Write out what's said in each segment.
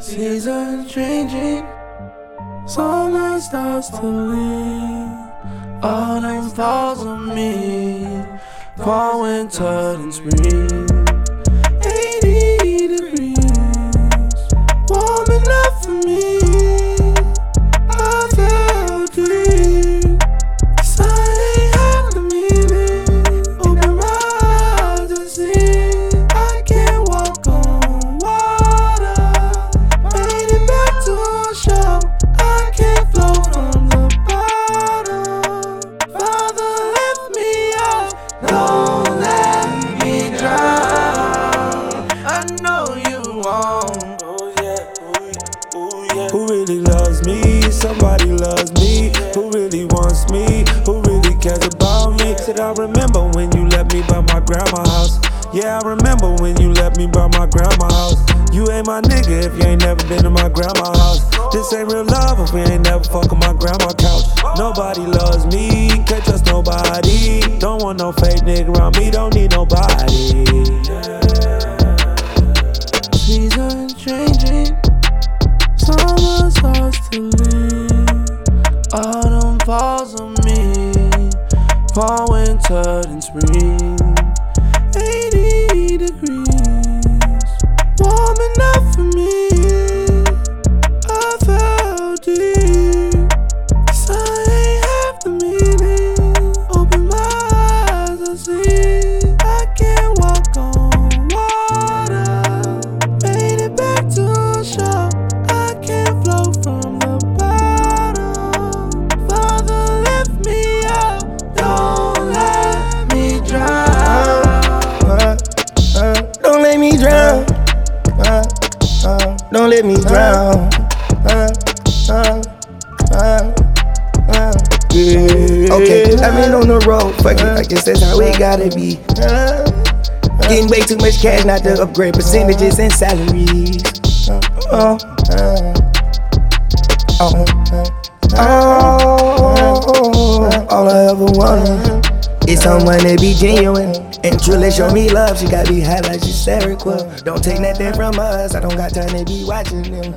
Seasons changing, summer starts to leave. Autumn falls on me, fall, winter, and spring. 80 degrees, warm enough for me. I felt deep, sun ain't had the meaning. Open my eyes to see I can't walk on water. Made it back to a shore, I can't float from the bottom. Father, lift me up, don't let me drown. I know you won't. Oh yeah, oh yeah, oh yeah. Who really loves me? Somebody loves me. Who really wants me? Who really cares about me? Said I remember when you left me by my grandma's house. Yeah, I remember when you left me by my grandma's house. You ain't my nigga if you ain't never been to my grandma's house. This ain't real love if we ain't never fucking my grandma's couch. Nobody loves me, can't trust nobody. Don't want no fake nigga around me, don't need nobody. Seasons changing, summer starts to leave. Autumn falls on me, fall, winter, and spring. 80 degrees, warm enough for me. I felt deep, sun ain't half the meaning. Open my eyes to see I can't walk on water. Made it back to shore, I can't float from the bottom. Father, lift me up, don't let me drown. Don't let me drown. Don't let me drown. Okay, I've been on the road, fuck it, I guess that's how it gotta be. Getting way too much cash not to upgrade percentages and salaries. All I ever wanted is someone to be genuine and truly show me love. She gotta be high like she's Sarah Quill. Don't take nothing from us, I don't got time to be watching them.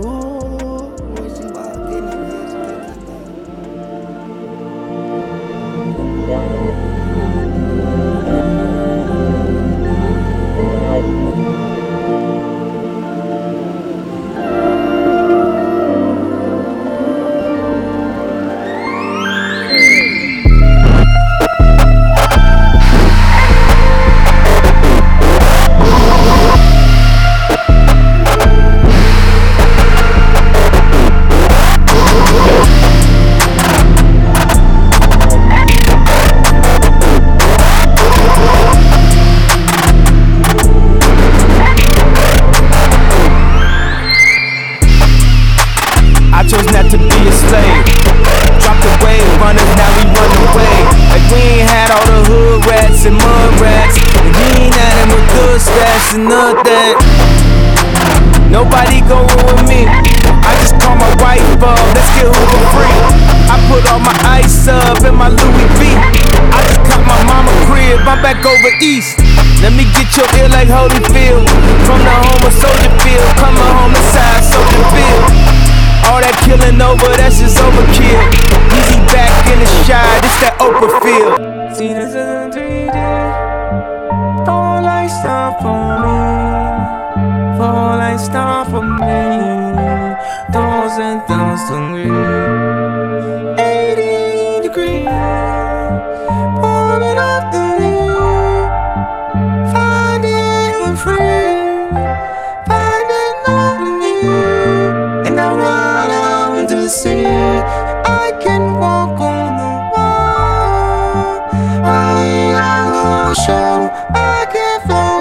Nothing. Nobody going with me. I just call my wife up, let's get Uber free. I put all my ice up in my Louis V. I just caught my mama crib, I'm back over east. Let me get your ear like Holyfield. From the home of Soldier Field, coming home inside Soldier Field. All that killing over, that's just overkill. Easy back in the shot, it's that Oprah field. See, this isn't 3D. Fall like stop for me. Fall like stop for me. Those and those to me. 80 degrees, warm enough to me. Finding free, finding lonely. And I run out to see I can walk on the wall. I ain't on the show, I can't fall.